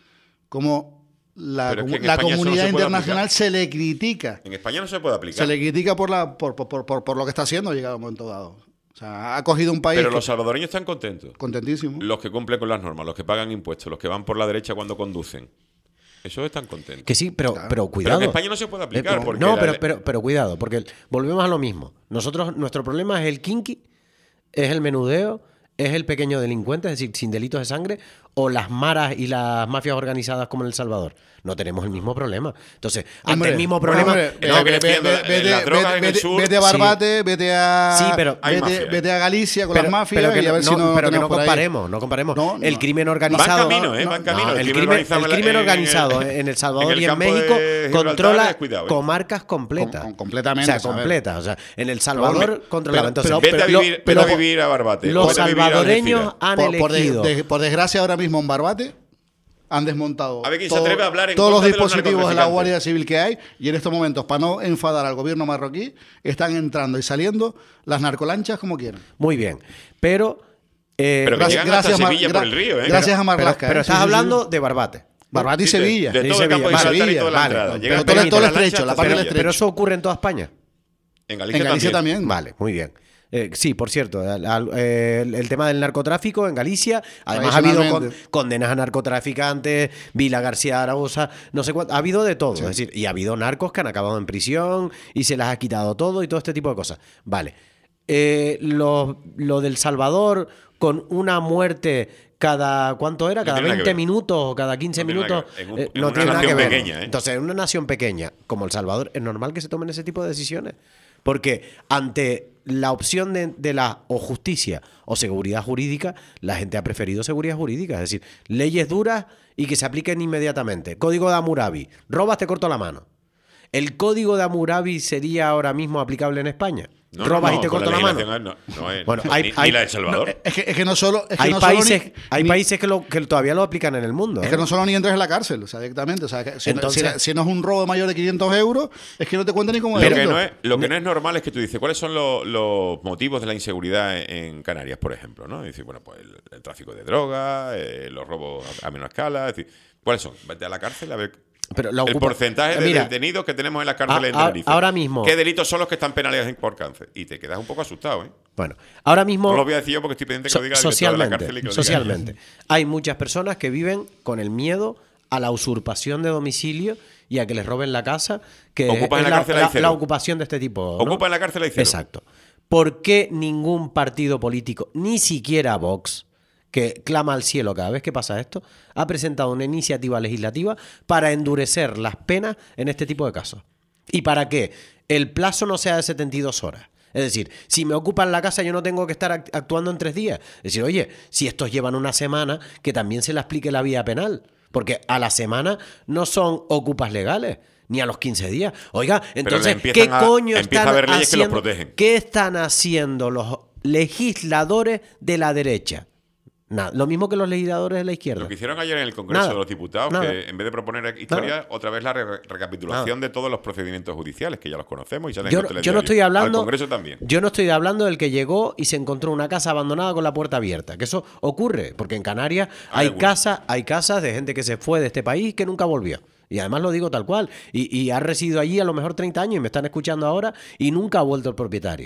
como la, Pero es que en la España eso no comunidad se puede internacional aplicar. se le critica. En España no se puede aplicar. Se le critica por, la, por, por, por, por- por lo que está haciendo, llegado a un momento dado. O sea, ha cogido un país Pero que- los salvadoreños están contentos. contentísimo. Los que cumplen con las normas, los que pagan impuestos, los que van por la derecha cuando conducen. Esos están contentos. Que sí, pero, Claro. pero Pero cuidado. en España no se puede aplicar. Eh, porque no, la- pero, pero, pero cuidado, porque volvemos a lo mismo. Nosotros, nuestro problema es el kinky, es el menudeo, es el pequeño delincuente, es decir, sin delitos de sangre, o las maras y las mafias organizadas como en El Salvador. No tenemos el mismo problema. Entonces, ante Hombre, el mismo problema... hombre, No, ve- que ve- defiendo ve- la- vete- las drogas vete- en el vete- sur. Vete a Barbate, vete a. Sí, pero- Hay vete, mafia, vete a Galicia con pero, las mafias pero que y a no, ver si no- no. pero que tenemos no por ahí. comparemos, no comparemos. No, el no. crimen Van organizado... camino, ¿eh? no, Van no, camino. No, el, crimen, organizado el en la- crimen en- organizado en- en El Salvador en el y en campo México de Gibraltar, controla cuidado, ¿eh? comarcas completas. Con- con- completamente, O sea, ¿sabes? completas. O sea, en El Salvador Pero- controlaba. pero- Entonces, pero- Vete a lo- vivir, vete pero a vivir a Barbate. los vete a vivir a salvadoreños Algeciras. han Por, por de- elegido... de- por desgracia, ahora mismo en Barbate han desmontado A ver quién se todo- atreve a hablar en todos los contra de los dispositivos de la narcotraficantes. Guardia Civil que hay, y en estos momentos, para no enfadar al gobierno marroquí, están entrando y saliendo las narcolanchas como quieran. Muy bien. Pero... eh, Pero que Gracias- llegan hasta gracias, Mar- Sevilla gra- por el río, ¿eh? gracias a pero, Marlaska. pero ¿eh? estás Sí, sí, sí. hablando de Barbate. Barbate y Sí, de- Sevilla. de Y todo el campo de Sevilla, Gibraltar y Sevilla, toda la vale. entrada. Pero Llegan todo el- por todo el la estrecho, lancha la hasta parte del Sevilla. estrecho. Pero eso ocurre en toda España. En Galicia, En Galicia también. también. Vale, muy bien. Eh, sí, por cierto, al- al- eh, el, el tema del narcotráfico en Galicia, además ha habido con- Tradicionalmente. condenas a narcotraficantes, Vila García Aragosa, no sé cuánto, ha habido de todo, es decir, y ha habido narcos que han acabado en prisión y se les ha quitado todo y todo este tipo de cosas. Vale. Eh, lo, lo del Salvador con una muerte cada, ¿cuánto era? No Cada tiene nada que veinte ver. minutos o cada quince No tiene nada minutos. que ver. En un- eh, en no una tiene nada que nación ver. pequeña, ¿eh? Entonces, en una nación pequeña como El Salvador, es normal que se tomen ese tipo de decisiones. Porque ante la opción de, de la o justicia o seguridad jurídica, la gente ha preferido seguridad jurídica. Es decir, leyes duras y que se apliquen inmediatamente. Código de Hammurabi. Robas, te corto la mano. ¿El código de Hammurabi sería ahora mismo aplicable en España? No, Robas no, y te con corto la mano. legislación No, no es, Bueno, no, hay- ni, hay- ni la de El Salvador. No, es, que, es que no solo. Es que Hay no solo países, ni- hay ni- países que, lo, que todavía lo aplican en el mundo. Es ¿eh? que no solo ni entras en la cárcel, o sea, directamente. O sea, que si, Entonces- si- si no es un robo mayor de quinientos euros, es que no te cuentan ni como Lo que, delito. no es, lo que no es normal es que tú dices, ¿cuáles son los, los motivos de la inseguridad en, en Canarias, por ejemplo? ¿no? Y dices, bueno, pues el, el tráfico de drogas, eh, los robos a, a menor escala. Es decir, ¿cuáles son? Vete a la cárcel a ver Pero la el ocupa- porcentaje de Mira, detenidos que tenemos en las cárceles a- en a- Tenerife. ahora mismo- ¿Qué delitos son los que están penalizados por cáncer? Y te quedas un poco asustado, ¿eh? Bueno, ahora mismo... No lo voy a decir yo porque estoy pendiente que So- lo diga el director de la socialmente, cárcel y que lo diga socialmente. Hay muchas personas que viven con el miedo a la usurpación de domicilio y a que les roben la casa, que Ocupan es en la cárcel, hay cero. la ocupación de este tipo. ¿no? Ocupan en la cárcel, hay cero. Exacto. ¿Por qué ningún partido político, ni siquiera Vox, que clama al cielo cada vez que pasa esto, ha presentado una iniciativa legislativa para endurecer las penas en este tipo de casos? ¿Y para que el plazo no sea de setenta y dos horas? Es decir, si me ocupan la casa yo no tengo que estar act- actuando en tres días. Es decir, oye, si estos llevan una semana, que también se le aplique la vía penal. Porque a la semana no son ocupas legales, ni a los quince días. Oiga, entonces, le ¿qué empiezan a- coño empieza están a haber leyes que los haciendo? protegen. ¿Qué están haciendo los legisladores de la derecha? Nada, lo mismo que los legisladores de la izquierda. Lo que hicieron ayer en el Congreso Nada. de los Diputados, Nada. que en vez de proponer historia, otra vez la re- recapitulación de todos los procedimientos judiciales, que ya los conocemos y salen Yo, en no- los yo no telediarios. estoy hablando. Al Congreso también. Yo no estoy hablando del que llegó y se encontró una casa abandonada con la puerta abierta. Que eso ocurre, porque en Canarias Hay hay algunos. casas, hay casas de gente que se fue de este país que nunca volvió. Y además lo digo tal cual. Y, y ha residido allí a lo mejor treinta años y me están escuchando ahora y nunca ha vuelto el propietario.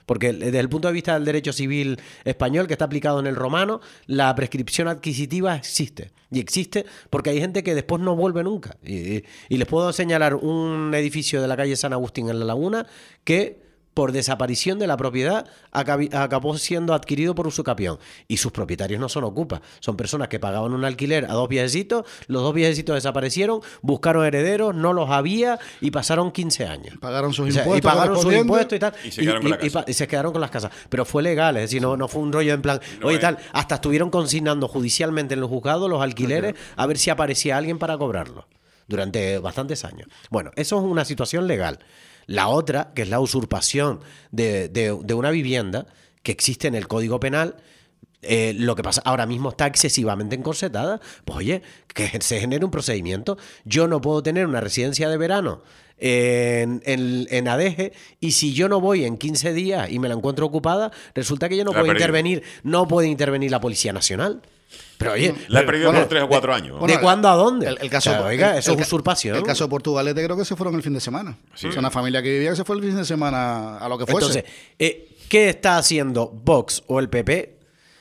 Porque desde el punto de vista del derecho civil español, que está aplicado en el romano, la prescripción adquisitiva existe. Y existe porque hay gente que después no vuelve nunca. Y, y les puedo señalar un edificio de la calle San Agustín en La Laguna que, por desaparición de la propiedad, acabó siendo adquirido por usucapión. Y sus propietarios no son ocupas. Son personas que pagaban un alquiler a dos viejecitos, los dos viejecitos desaparecieron, buscaron herederos, no los había y pasaron quince años. Pagaron sus o sea, impuestos. Y pagaron sus impuestos y tal. Y se quedaron con la y, casa. y, y se quedaron con las casas. Pero fue legal, es decir, no, no fue un rollo en plan, No oye, es. tal, hasta estuvieron consignando judicialmente en los juzgados los alquileres a ver si aparecía alguien para cobrarlos. Durante bastantes años. Bueno, eso es una situación legal. La otra, que es la usurpación de, de, de una vivienda que existe en el Código Penal, eh, lo que pasa ahora mismo está excesivamente encorsetada. Pues oye, que se genere un procedimiento. Yo no puedo tener una residencia de verano en, en, en Adeje y si yo no voy en quince días y me la encuentro ocupada, resulta que yo no La he puedo perdido. intervenir, no puede intervenir la Policía Nacional. Pero oye, La he perdido Bueno, por tres o cuatro años. bueno, ¿de cuándo a dónde? El, el caso, O sea, oiga, el- eso el es ca- usurpación. El caso de Portugalete creo que se fueron el fin de semana. Sí. O sea, una familia que vivía que se fue el fin de semana a lo que fuese. Entonces, eh, ¿qué está haciendo Vox o el P P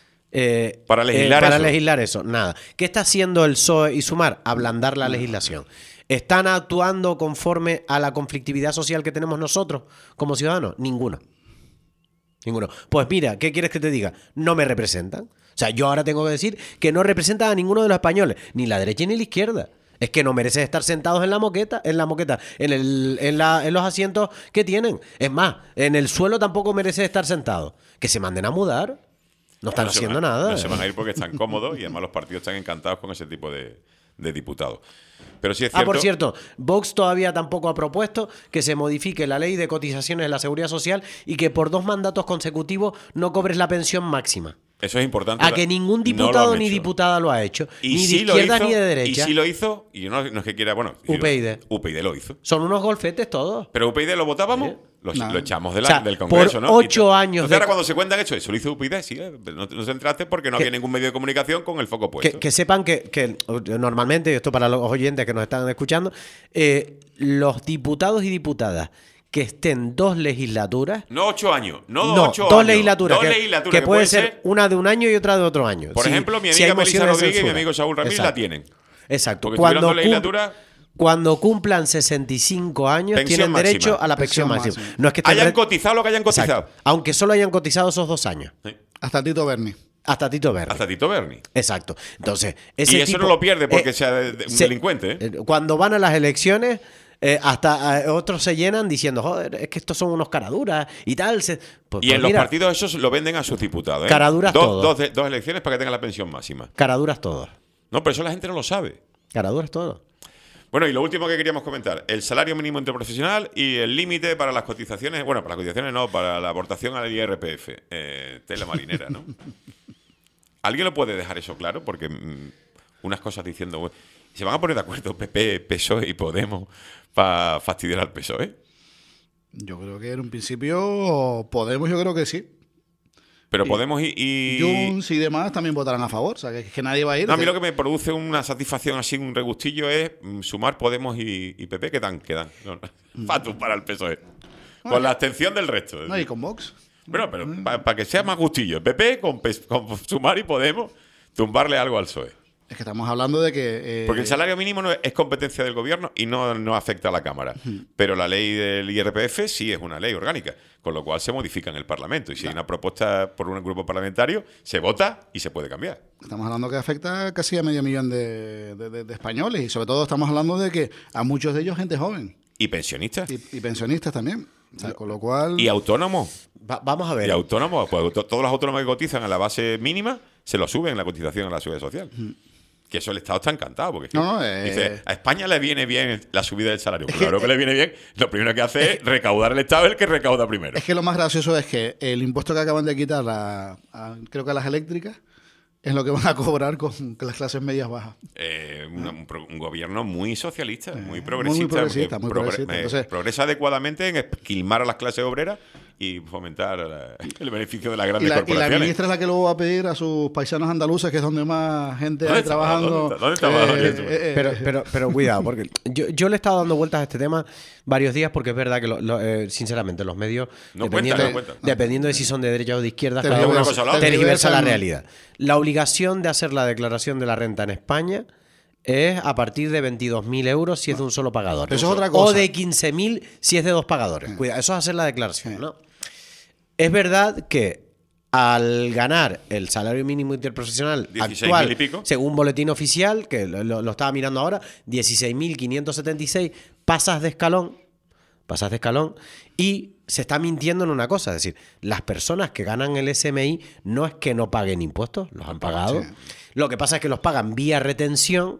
eh, Para legislar eh, para eso. legislar eso? Nada. ¿Qué está haciendo el P S O E y Sumar? Ablandar la legislación. ¿Están actuando conforme a la conflictividad social que tenemos nosotros como ciudadanos? Ninguno. Ninguno. Pues mira, ¿qué quieres que te diga? No me representan. O sea, yo ahora tengo que decir que no representan a ninguno de los españoles, ni la derecha ni la izquierda. Es que no merecen estar sentados en la moqueta, en la moqueta, en, el, en, la, en los asientos que tienen. Es más, en el suelo tampoco merecen estar sentados. Que se manden a mudar. No están No se haciendo van- nada. No se van a ir porque están cómodos y además los partidos están encantados con ese tipo de, de diputados. Pero sí es Ah, cierto. por cierto, Vox todavía tampoco ha propuesto que se modifique la ley de cotizaciones de la Seguridad Social y que por dos mandatos consecutivos no cobres la pensión máxima. Eso es importante. A que ningún No lo diputado han ni hecho. diputada lo ha hecho. Y ni sí de lo izquierda hizo, ni de derecha. Y sí lo hizo, y no, no es que quiera, bueno. U P I D. U P I D lo hizo. Son unos golfetes todos. Pero U P I D lo votábamos, lo, No. lo echamos de la- O sea, del Congreso, por ¿no? ocho Y- años Entonces de- ahora cuando se cuentan eso, eso lo hizo U P I D, sí, eh, no, no se entraste porque no Que- había ningún medio de comunicación con el foco puesto. Que, que sepan que, que normalmente, y esto para los oyentes que nos están escuchando, eh, los diputados y diputadas que estén dos legislaturas. No ocho años, no, No, ocho dos años. legislaturas. Dos que, legislaturas que que puede pueden ser una de un año y otra de otro año. Por Si- ejemplo, mi si amiga hay Melissa mociones de Rodríguez y mi censura. amigo Saúl Ramírez Exacto. la tienen. Exacto. Porque Cuando, tuvieron dos cum- legislaturas. cuando cumplan sesenta y cinco años, Pensión tienen máxima. derecho a la pensión Pensión máxima. máxima. No es que estén Hayan re- cotizado lo que hayan cotizado. Exacto. Aunque solo hayan cotizado esos dos años. Sí. Hasta Tito Berni. Hasta Tito Verde. Hasta Tito Berni. Exacto. Entonces, ese Y eso tipo- no lo pierde porque eh, sea de- de- un se- delincuente. ¿eh? eh, Cuando van a las elecciones, eh, hasta eh, otros se llenan diciendo, joder, es que estos son unos caraduras y tal. se- Pues, Y pues en los mira, partidos esos lo venden a sus diputados. ¿eh? Caraduras dos, todos. dos, de- dos elecciones para que tengan la pensión máxima. Caraduras todos. No, pero eso la gente no lo sabe. Caraduras todos. Bueno, y lo último que queríamos comentar, el salario mínimo interprofesional y el límite para las cotizaciones, bueno, para las cotizaciones no, para la aportación al I R P F, eh, tela marinera, ¿no? ¿Alguien lo puede dejar eso claro? Porque mm, unas cosas diciendo, bueno, ¿se van a poner de acuerdo P P, P S O E y Podemos para fastidiar al P S O E? Yo creo que en un principio Podemos, yo creo que sí. Pero Podemos y... y- Junts y demás también votarán a favor. O sea, que, que nadie va a ir. No, a mí lo que me produce una satisfacción así, un regustillo, es mm, sumar Podemos y, y P P, que dan, que dan. No, no. Para tumbar al P S O E. Con la abstención del resto. No, y con Vox. Bueno, pero para que sea más gustillo, el P P con, P S con Sumar y Podemos tumbarle algo al P S O E. Es que estamos hablando de que... eh, Porque el salario mínimo no es, es competencia del gobierno y no, no afecta a la Cámara. Pero la ley del I R P F sí es una ley orgánica, con lo cual se modifica en el Parlamento. Y si hay una propuesta por un grupo parlamentario, se vota y se puede cambiar. Estamos hablando que afecta casi a medio millón de, de- de- de españoles y sobre todo estamos hablando de que a muchos de ellos gente joven Y pensionistas. y, y pensionistas también. O sea, con lo cual... Y autónomos. Va- vamos a ver. Y autónomos. Pues, to- todos los autónomos que cotizan a la base mínima se lo suben la cotización a la seguridad social. Que eso el Estado está encantado. Porque es que No, no, eh, dice, a España le viene bien la subida del salario. Claro que le viene bien. Lo primero que hace es recaudar el Estado, el que recauda primero. Es que lo más gracioso es que el impuesto que acaban de quitar a, a- creo que a las eléctricas es lo que van a cobrar con las clases medias bajas. Eh, una- un, pro- un gobierno muy socialista, muy muy progresista. progresista, porque muy progre- progresista. eh, Entonces- progresa adecuadamente en esquilmar a las clases obreras y fomentar la- el beneficio de las Y grandes la, y la corporaciones. ministra es la que lo va a pedir a sus paisanos andaluces, que es donde más gente ¿Dónde hay está? trabajando. ¿Dónde está? ¿Dónde está? eh, ¿Dónde está? eh, eh, Pero, pero, pero cuidado, porque yo, yo le he estado dando vueltas a este tema varios días porque es verdad que, lo- lo- eh, sinceramente, los medios, No dependiendo, cuentan, no cuentan. dependiendo de si son de derecha o de izquierda, Te cada digo uno una cosa, la otra. tergiversa la Tergiversan- realidad. La obligación de hacer la declaración de la renta en España es a partir de veintidós mil euros si es de un solo pagador. Eso es otra O cosa. de quince mil si es de dos pagadores. Cuidado, eso es hacer la declaración, ¿no? Es verdad que al ganar el salario mínimo interprofesional dieciséis actual, mil y pico. según boletín oficial, que lo, lo- lo estaba mirando ahora, dieciséis mil quinientos setenta y seis, pasas de escalón, pasas de escalón y se está mintiendo en una cosa, es decir, las personas que ganan el S M I no es que no paguen impuestos, los han pagado. Sí. Lo que pasa es que los pagan vía retención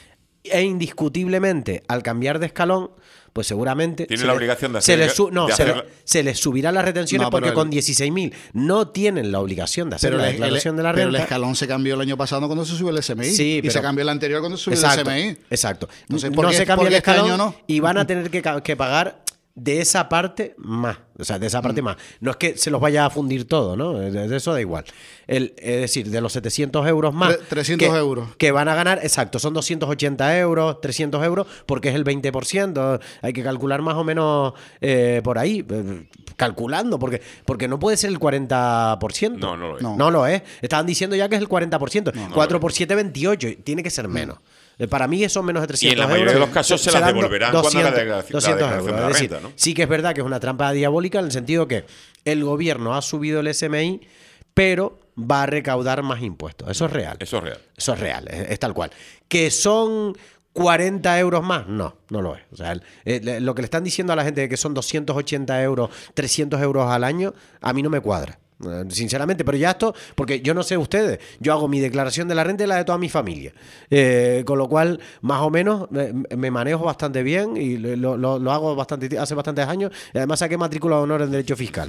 e indiscutiblemente al cambiar de escalón, pues seguramente Tiene se la le- obligación de se hacer- le su- no, de se, hacer- le- se les subirán las retenciones No, pero porque el- con dieciséis mil no tienen la obligación de hacer Pero, la el, declaración el- de la pero el renta. escalón se cambió el año pasado cuando se subió el S M I. Sí, y pero- se cambió el anterior cuando se subió Exacto, el S M I. exacto. Entonces, no ¿por qué- se cambia por el qué este escalón año no? y van a tener que, ca- que pagar de esa parte más. O sea, de esa parte más. No es que se los vaya a fundir todo, ¿no? De, de eso da igual. El, es decir, de los setecientos euros más. Tre- trescientos que, euros. Que van a ganar, exacto, son doscientos ochenta euros, trescientos euros, porque es el veinte por ciento. Hay que calcular más o menos eh, por ahí. eh, Calculando, porque, porque no puede ser el cuarenta por ciento. No, no lo es. No. No lo es. Estaban diciendo ya que es el cuarenta por ciento. no cuatro lo por siete, veintiocho. Tiene que ser menos. Eh, Para mí eso menos de Y trescientos en la euros. mayoría de los casos se las serán devolverán cuando haga la doscientos, declaración- la doscientos declaración euros. de la Es decir, renta, ¿no? sí que es verdad que es una trampa diabólica en el sentido que el gobierno ha subido el S M I, pero va a recaudar más impuestos. Eso es real. Eso es real. Eso es real, es, es tal cual. ¿Que son cuarenta euros más? No, no lo es. O sea, el- eh, lo que le están diciendo a la gente de que son doscientos ochenta euros, trescientos euros al año, a mí no me cuadra. Eh, Sinceramente, pero ya esto, porque yo no sé ustedes, yo hago mi declaración de la renta y la de toda mi familia. Eh, con lo cual, más o menos, me, me manejo bastante bien y lo, lo- lo hago bastante, hace bastantes años. Y además saqué matrícula de honor en Derecho Fiscal.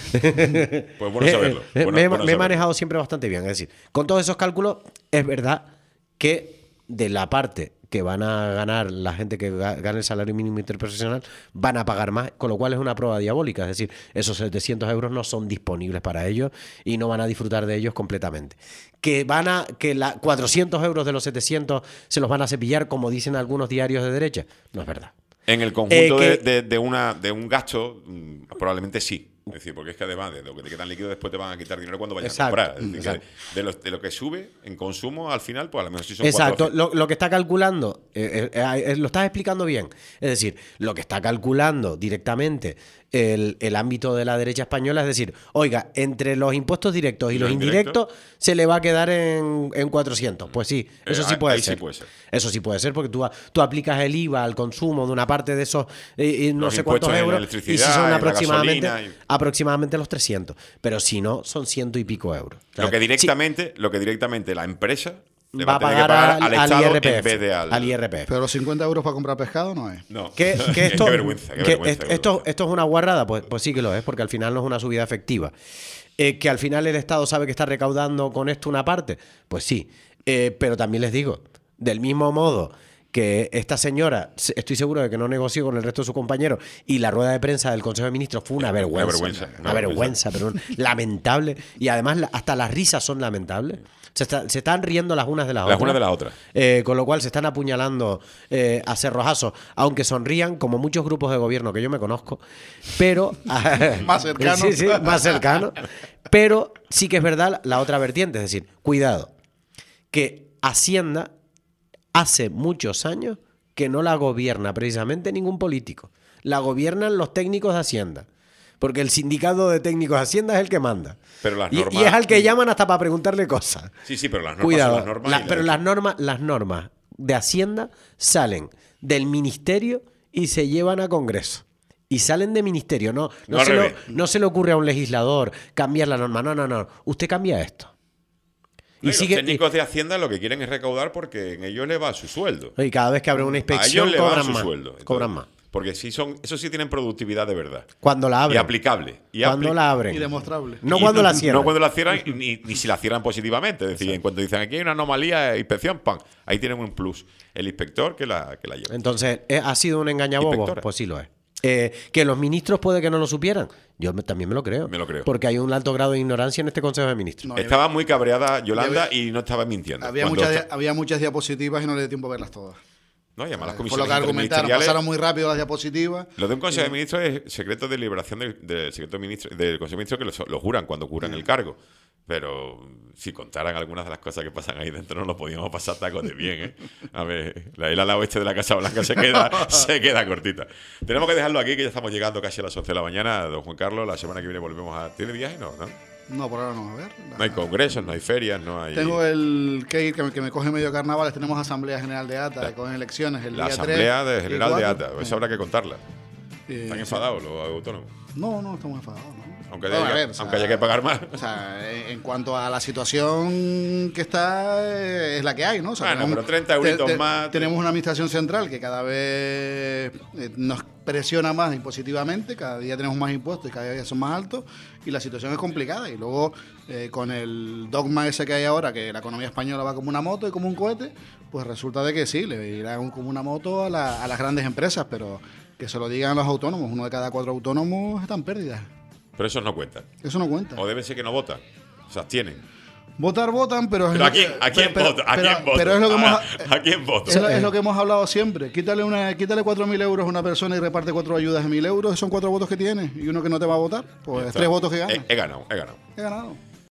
Pues bueno saberlo. Eh, eh, Bueno- me, he- bueno me he saberlo. manejado siempre bastante bien. Es decir, con todos esos cálculos, es verdad que de la parte que van a ganar la gente que ga- gane el salario mínimo interprofesional, van a pagar más, con lo cual es una prueba diabólica. Es decir, esos setecientos euros no son disponibles para ellos y no van a disfrutar de ellos completamente. Que van a que la cuatrocientos euros de los setecientos se los van a cepillar, como dicen algunos diarios de derecha, no es verdad. En el conjunto Eh, de, que- de- de una, de un gasto, mm, probablemente sí. Es decir, porque es que además de lo que te quedan líquido, después te van a quitar dinero cuando vayas Exacto, a comprar. Es decir, que exacto. de, lo, de lo que sube en consumo, al final, pues a lo mejor sí son Exacto, cuatro- lo, lo que está calculando, eh, eh, eh, lo estás explicando bien. Es decir, lo que está calculando directamente el, el ámbito de la derecha española es decir, oiga, entre los impuestos directos y, ¿Y los los indirectos se le va a quedar en, en cuatrocientos. Pues sí, eso Eh, sí puede ahí sí ser. puede ser. Eso sí puede ser porque tú, tú aplicas el I V A al consumo de una parte de esos eh, eh, no Los sé cuántos impuestos en euros electricidad, y si en son la aproximadamente, gasolina y- aproximadamente los trescientos. Pero si no, son ciento y pico euros. O sea, Lo que sí, directamente, lo que directamente la empresa le va a tener que pagar al, al al Estado I R P F. en vez de al, al I R P F. Pero los cincuenta euros para comprar pescado no es. No. Que, que esto, qué vergüenza, qué que vergüenza, est- qué esto, vergüenza. esto es una guarrada, pues, pues sí que lo es, porque al final no es una subida efectiva. Eh, que al final el Estado sabe que está recaudando con esto una parte, pues sí. Eh, pero también les digo, del mismo modo que esta señora, se- estoy seguro de que no negoció con el resto de sus compañeros, y la rueda de prensa del Consejo de Ministros fue una vergüenza. vergüenza, Una, una vergüenza, pero un- lamentable. Y además la- hasta las risas son lamentables. Se, está- se están riendo las unas de las, Las otras. unas de las otras. Eh, con lo cual se están apuñalando eh, a cerrojazos, aunque sonrían, como muchos grupos de gobierno que yo me conozco, pero... Más cercano. Sí, sí, más cercano. Pero sí que es verdad la otra vertiente, es decir, cuidado, que Hacienda hace muchos años que no la gobierna precisamente ningún político. La gobiernan los técnicos de Hacienda. Porque el sindicato de técnicos de Hacienda es el que manda. Pero las Y- normas- y, es al que llaman hasta para preguntarle cosas. Sí, sí, pero las normas Cuidado, son las normas. la- y la- pero las normas, las normas de Hacienda salen del ministerio y se llevan a Congreso. Y salen de ministerio. No, no, No al se, lo- revés. no se le ocurre a un legislador cambiar la norma. No, no, no. Usted cambia esto. No, y sigue- los técnicos de Hacienda lo que quieren es recaudar porque en ellos les va su sueldo. y cada vez que abren una A inspección ellos les va cobran su más. sueldo. Entonces, Cobran más. Porque sí son, eso sí tienen productividad de verdad. Cuando la Y abren. aplicable. Y Cuando apli- la abren. Y demostrable. No Y cuando la cierran. No cuando la cierran, ni, ni si la cierran positivamente. Es decir, en cuanto dicen aquí hay una anomalía, inspección, ¡pam! Ahí tienen un plus. El inspector que la, que la lleva. Entonces, ¿eh, ¿ha sido un engañabobos? Inspectora. Pues sí lo es. Eh, que los ministros puede que no lo supieran. Yo me- también me lo creo. Me lo creo. Porque hay un alto grado de ignorancia en este Consejo de Ministros. No, Estaba muy cabreada Yolanda había- y no estaba mintiendo. Había Cuando muchas, está- dia- había muchas diapositivas y no le dio tiempo a verlas todas. No, y además las Por comisiones lo que argumentaron, interministeriales. pasaron muy rápido las diapositivas. Lo de un Consejo de Ministros es secreto de liberación del, del secreto de ministro, del Consejo de Ministros que lo, lo juran cuando juran el cargo. Pero si contaran algunas de las cosas que pasan ahí dentro, no lo podíamos pasar tacos de bien, ¿eh? A ver, la isla al lado oeste de la Casa Blanca se queda, se queda cortita. Tenemos que dejarlo aquí, que ya estamos llegando casi a las once de la mañana. Don Juan Carlos, la semana que viene volvemos a... ¿Tiene viaje? No, ¿no? No, por ahora no, a ver. No hay congresos, no hay ferias, no hay... Tengo el que ir, que me, que me coge medio carnavales. Tenemos Asamblea General de A T A con elecciones el La día Asamblea tres de y General de cuatro. A T A, eso habrá que contarla. Eh, ¿Están sí. enfadados los autónomos? No, no, estamos enfadados, ¿no? Aunque, Bueno, haya, a ver, o sea, aunque haya que pagar más. O sea, en en cuanto a la situación que está, eh, es la que hay, ¿no? O sea, Bueno, pero treinta euritos más. Tenemos una administración central que cada vez eh, nos presiona más impositivamente, cada día tenemos más impuestos y cada día son más altos, y la situación es complicada. Y luego, eh, con el dogma ese que hay ahora, que la economía española va como una moto y como un cohete, pues resulta de que sí, le irá un- como una moto a, la- a las grandes empresas, pero que se lo digan los autónomos, uno de cada cuatro autónomos está en pérdidas. Pero esos no cuentan. Eso no cuenta. O debe ser que no votan. Se abstienen. Votar votan, pero es Pero lo ¿a quién, que- ¿a quién pero- voto? ¿A pero- quién voto? pero es lo que ¿A, hemos ¿a quién voto? es, lo- es lo que hemos hablado siempre. Quítale una, quítale cuatro mil euros a una persona y reparte cuatro ayudas de mil euros, son cuatro votos que tiene y uno que no te va a votar, pues Ya está. tres votos que gana. He, he ganado, he ganado. He ganado.